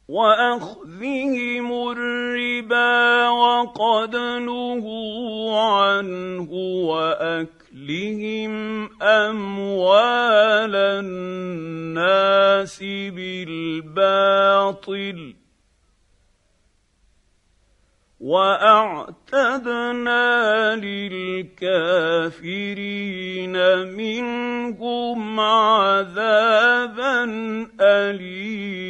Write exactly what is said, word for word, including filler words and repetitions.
واخذهم الربا وقد نهوا عنه واكلهم اموال الناس بالباطل واعتدنا للكافرين منهم عذابا أليما.